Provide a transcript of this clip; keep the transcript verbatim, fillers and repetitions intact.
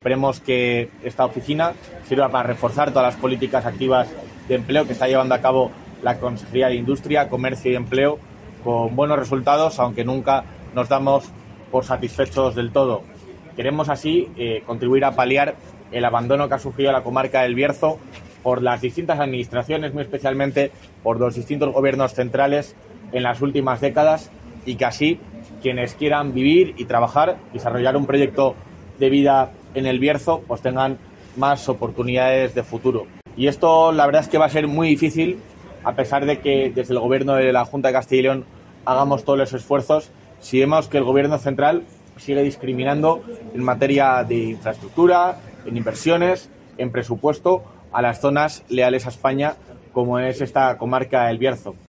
esperemos que esta oficina sirva para reforzar todas las políticas activas de empleo que está llevando a cabo la Consejería de Industria, Comercio y Empleo, con buenos resultados, aunque nunca nos damos por satisfechos del todo. Queremos así eh, contribuir a paliar el abandono que ha sufrido la comarca del Bierzo por las distintas administraciones, muy especialmente por los distintos gobiernos centrales en las últimas décadas, y que así quienes quieran vivir y trabajar, desarrollar un proyecto de vida en el Bierzo, pues tengan más oportunidades de futuro. Y esto la verdad es que va a ser muy difícil, a pesar de que desde el gobierno de la Junta de Castilla y León hagamos todos los esfuerzos, si vemos que el gobierno central sigue discriminando en materia de infraestructura, en inversiones, en presupuesto, a las zonas leales a España, como es esta comarca del Bierzo.